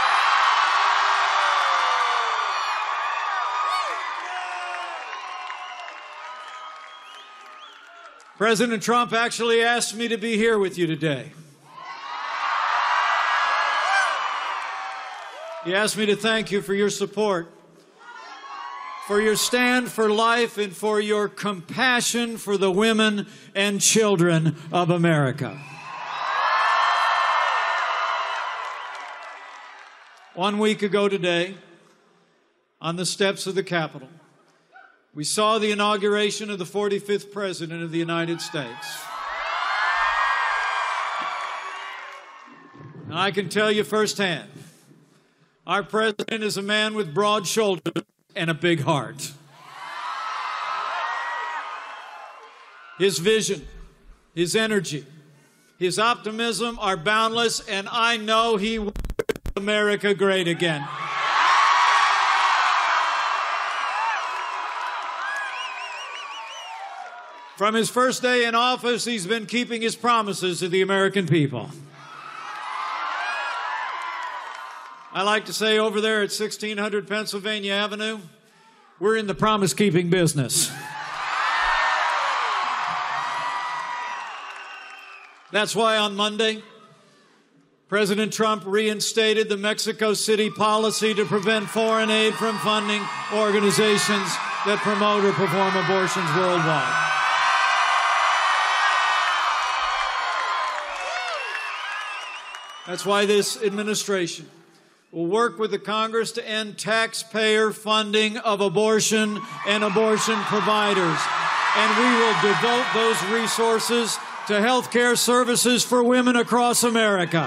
President Trump actually asked me to be here with you today. He asked me to thank you for your support, for your stand for life, and for your compassion for the women and children of America. 1 week ago today, on the steps of the Capitol, we saw the inauguration of the 45th President of the United States. And I can tell you firsthand, our President is a man with broad shoulders and a big heart. His vision, his energy, his optimism are boundless, and I know he will make America great again. From his first day in office, he's been keeping his promises to the American people. I like to say over there at 1600 Pennsylvania Avenue, we're in the promise-keeping business. That's why on Monday, President Trump reinstated the Mexico City policy to prevent foreign aid from funding organizations that promote or perform abortions worldwide. That's why this administration will work with the Congress to end taxpayer funding of abortion and abortion providers. And we will devote those resources to health care services for women across America.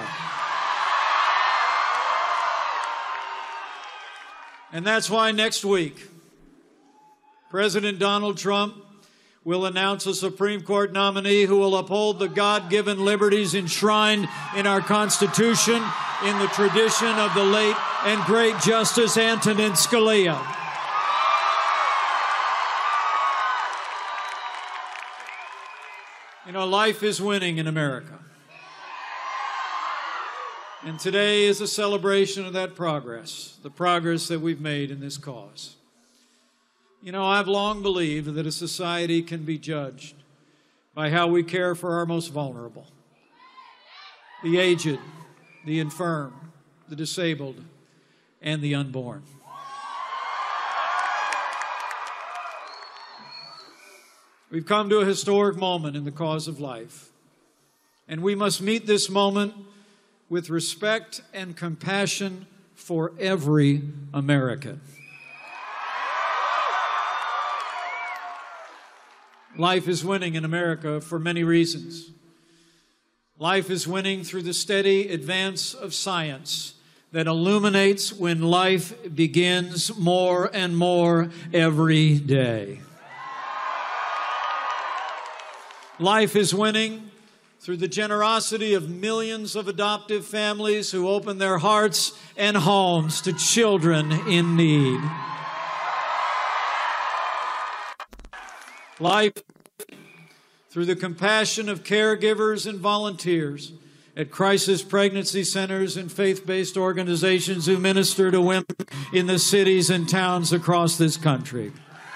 And that's why next week, President Donald Trump will announce a Supreme Court nominee who will uphold the God-given liberties enshrined in our Constitution in the tradition of the late and great Justice Antonin Scalia. You know, life is winning in America. And today is a celebration of that progress, the progress that we've made in this cause. You know, I've long believed that a society can be judged by how we care for our most vulnerable, the aged, the infirm, the disabled, and the unborn. We've come to a historic moment in the cause of life, and we must meet this moment with respect and compassion for every American. Life is winning in America for many reasons. Life is winning through the steady advance of science that illuminates when life begins more and more every day. Life is winning through the generosity of millions of adoptive families who open their hearts and homes to children in need. Life through the compassion of caregivers and volunteers at crisis pregnancy centers and faith-based organizations who minister to women in the cities and towns across this country.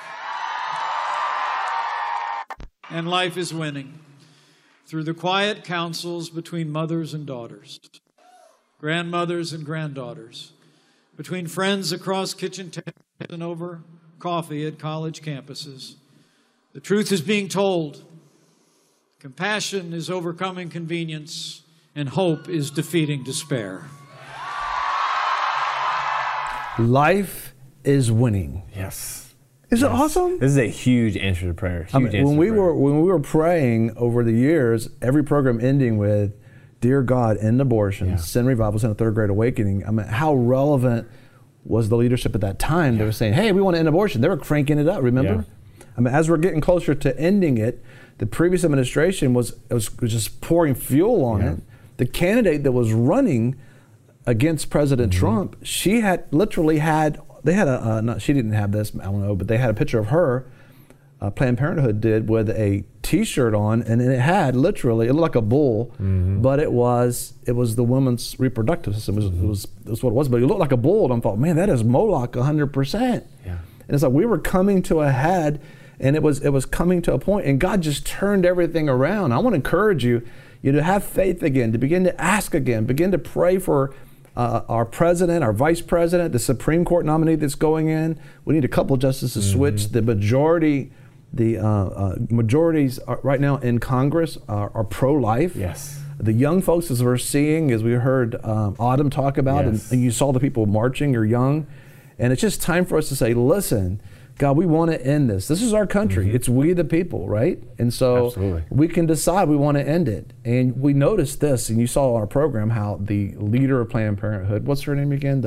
And life is winning through the quiet counsels between mothers and daughters, grandmothers and granddaughters, between friends across kitchen tables and over coffee at college campuses. The truth is being told. Compassion is overcoming convenience, and hope is defeating despair. Life is winning. Yes. Is it awesome? This is a huge answer to prayer. When we were praying over the years, every program ending with, "Dear God, end abortion, send revival, send a third great awakening." I mean, how relevant was the leadership at that time? They were saying, "Hey, we want to end abortion." They were cranking it up. Remember? I mean, as we're getting closer to ending it, the previous administration was just pouring fuel on it. The candidate that was running against President Trump, she had literally had, they had she didn't have this, I don't know, but they had a picture of her, Planned Parenthood did, with a T-shirt on, and it had literally, it looked like a bull, but it was the woman's reproductive system. It was what it was, but it looked like a bull, and I thought, man, that is Moloch 100%. Yeah. And it's like we were coming to a head, and it was coming to a point, and God just turned everything around. I want to encourage you to have faith again, to begin to ask again, begin to pray for our president, our vice president, the Supreme Court nominee that's going in. We need a couple justices switch. The majorities right now in Congress are pro-life. Yes. The young folks, as we're seeing, as we heard Autumn talk about, and you saw the people marching are young. And it's just time for us to say, listen, God, we want to end this. This is our country. It's we the people, right? And so we can decide we want to end it. And we noticed this, and you saw on our program how the leader of Planned Parenthood, what's her name again?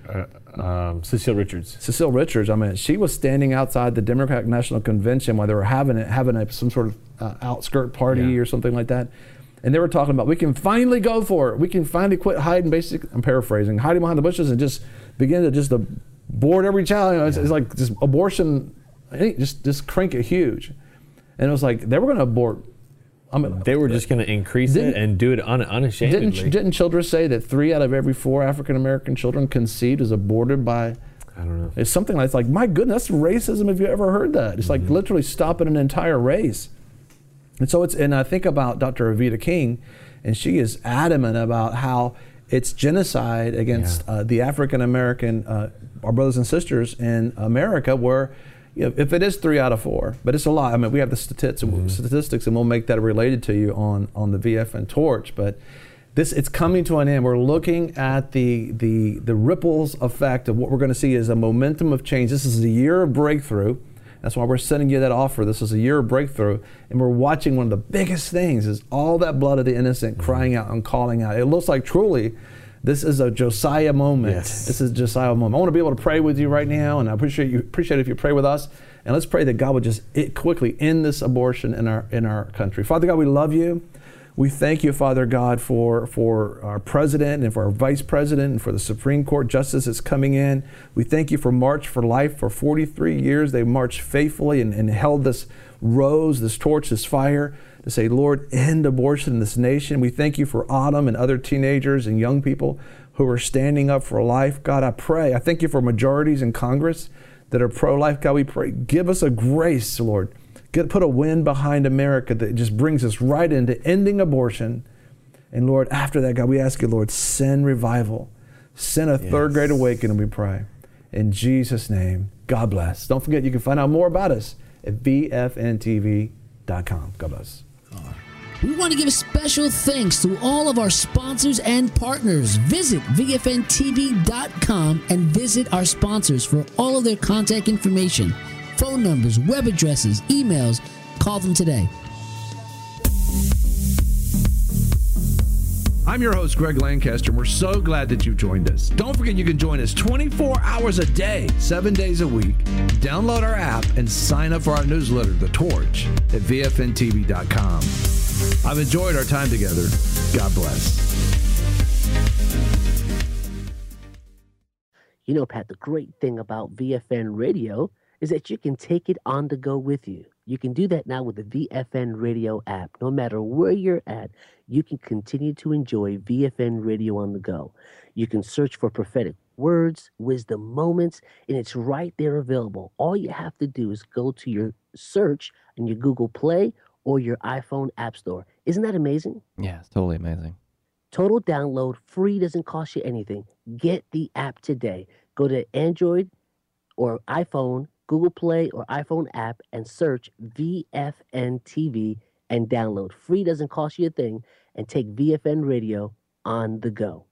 Cecile Richards. Cecile Richards. I mean, she was standing outside the Democratic National Convention while they were having some sort of outskirt party or something like that. And they were talking about, we can finally go for it. We can finally quit hiding, I'm paraphrasing, hiding behind the bushes and just begin to abort every child. You know, it's like just abortion, just crank it huge. And it was like, they were going to abort. I mean, they were just going to increase it and do it unashamedly. Didn't Childress say that 3 out of every 4 African-American children conceived is aborted by, I don't know. It's something like, it's like, my goodness, that's racism if you ever heard that. It's like literally stopping an entire race. And so and I think about Dr. Evita King, and she is adamant about how it's genocide against the African-American, our brothers and sisters in America, where, you know, if it is 3 out of 4, but it's a lot. I mean, we have the statistics, and we'll make that related to you on the VFN Torch. But it's coming to an end. We're looking at the ripples effect of what we're going to see is a momentum of change. This is a year of breakthrough. That's why we're sending you that offer. This is a year of breakthrough, and we're watching one of the biggest things is all that blood of the innocent crying out and calling out. It looks like truly this is a Josiah moment. Yes. This is a Josiah moment. I want to be able to pray with you right now, and I appreciate it if you pray with us. And let's pray that God would just quickly end this abortion in our country. Father God, we love you. We thank you, Father God, for our president and for our vice president and for the Supreme Court justice that's coming in. We thank you for March for Life. For 43 years, they marched faithfully and held this rose, this torch, this fire to say, Lord, end abortion in this nation. We thank you for Autumn and other teenagers and young people who are standing up for life. God, I pray. I thank you for majorities in Congress that are pro-life. God, we pray. Give us a grace, Lord. Put a wind behind America that just brings us right into ending abortion. And Lord, after that, God, we ask you, Lord, send revival. Send a third great awakening, we pray. In Jesus' name, God bless. Don't forget, you can find out more about us at VFNTV.com. God bless. We want to give special thanks to all of our sponsors and partners. Visit VFNTV.com and visit our sponsors for all of their contact information. Phone numbers, web addresses, emails. Call them today. I'm your host, Greg Lancaster, and we're so glad that you've joined us. Don't forget you can join us 24 hours a day, 7 days a week. Download our app and sign up for our newsletter, The Torch, at VFNTV.com. I've enjoyed our time together. God bless. You know, Pat, the great thing about VFN Radio is that you can take it on the go with you. You can do that now with the VFN Radio app. No matter where you're at, you can continue to enjoy VFN Radio on the go. You can search for prophetic words, wisdom moments, and it's right there available. All you have to do is go to your search in your Google Play or your iPhone App Store. Isn't that amazing? Yeah, it's totally amazing. Total download, free, doesn't cost you anything. Get the app today. Go to Android or iPhone, Google Play or iPhone app and search VFN TV and download. Free, doesn't cost you a thing, and take VFN Radio on the go.